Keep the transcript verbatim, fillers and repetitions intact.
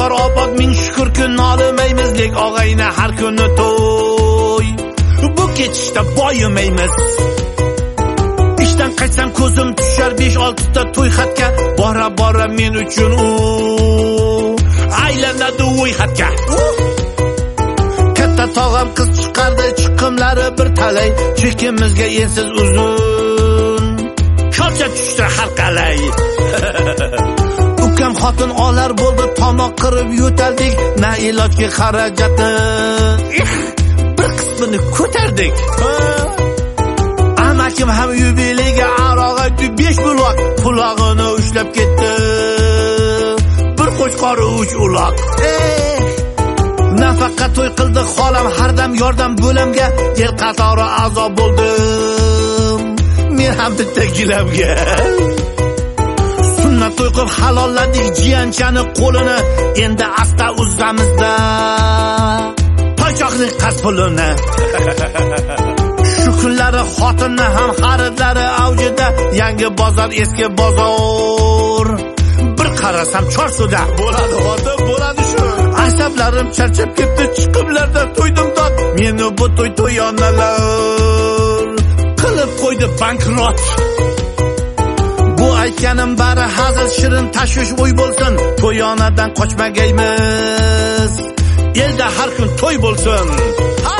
Ro'zg'or obod ming shukr kun nolimaymiz, lek og'ayni har kuni to'y. Bu ketishda boyimaymiz. Ishdan qaytsam ko'zim tushar besh olti ta to'y xatga, bora bora men uchun u aylanadi o'y xatga. Katta tog'am qiz chiqardi, chiqimlari bir talay, chekimizga ensiz uzun ko'cha tushdi har qalay. Ukam xotin olar bo'ldi, tomoq qirib yo'taldik, na ilojga xarajatni bir qismini ko'tardik. Amakim ham yubileyga aroq aytdi, besh buloq qulog'ini ushlab ketdi, bir qo'chqor uch uloq. Nafaqat to'y qildi xolam, hardam yordam bo'lamga, el qatori a'zo bo'ldim men ham bitta gilamga. Sunnat to'y qilib halolladik jiyanchani qo'lini, endi asta uzzamizda poychoqning qaz pulini. Shu kunlari xotinni ham xaridlari avjida, yangi bozor eski bozor, bir qarasam Chorsuda. Bo'ladi xotin, bo'ladi shu. Asablarim charchab ketdi, chiqimlarda to'ydim dod, meni bu to'y to'yonalar qilib qo'ydi bankrot. Bu aytganim bari hazil, shirin tashvish o'y bo'lsin, to'yonadan qochmagaymiz, elda har kun to'y bo'lsin.